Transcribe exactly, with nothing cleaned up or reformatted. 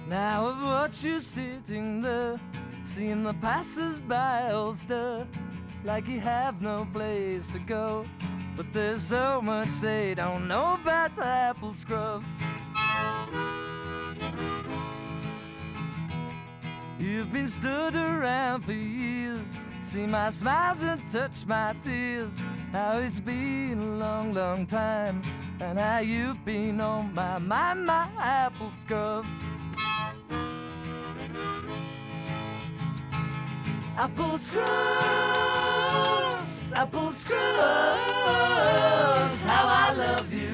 Now I've watched you sitting there, seeing the passers-by all stir, like you have no place to go. But there's so much they don't know about apple scrubs. You've been stood around for years, see my smiles and touch my tears. How it's been a long, long time, and how you've been on my mind, my apple scrubs. Apple scrubs, apple scrubs, how I love you.